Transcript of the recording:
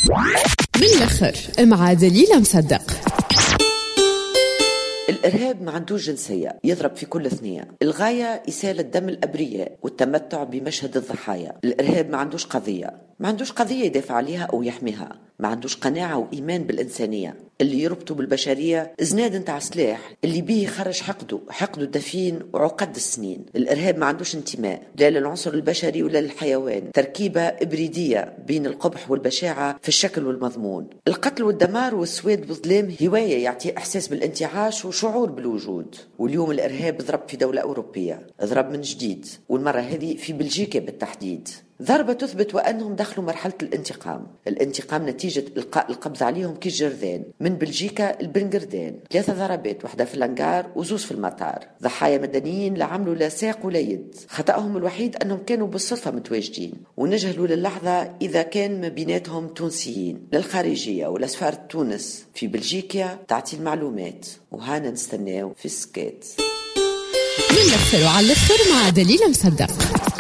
بالآخر مع دليل مصدق. الإرهاب ما عندوش جنسية، يضرب في كل ثنية. الغاية إسالة دم الأبرياء والتمتع بمشهد الضحايا. الإرهاب ما عندوش قضية يدافع عليها أو يحميها، ما عندوش قناعة وإيمان بالإنسانية. اللي يربطوا بالبشرية إزناد انتع سلاح اللي بيه يخرج حقده الدفين وعقد السنين. الإرهاب ما عندوش انتماء لا للعنصر البشري ولا للحيوان، تركيبة إبريدية بين القبح والبشاعة في الشكل والمضمون. القتل والدمار والسواد والظلام هواية يعطي إحساس بالانتعاش وشعور بالوجود. واليوم الإرهاب ضرب في دولة أوروبية، ضرب من جديد، والمرة هذه في بلجيكا بالتحديد. ضربة تثبت وأنهم دخلوا مرحلة الانتقام نتيجة إلقاء القبض عليهم كالجرذان من بلجيكا البنغردان. 3 ضربات، واحدة في الانقار وزوز في المطار. ضحايا مدنيين لا عملوا لا ساق ولا يد. خطأهم الوحيد أنهم كانوا بالصدفة متواجدين ونجهلوا للحظة إذا كان ما بيناتهم تونسيين. للخارجية ولا سفارة تونس في بلجيكا تعطي المعلومات، وهانا نستناو في السكات. من الأخر وعلى الأخر مع دليل مصدق.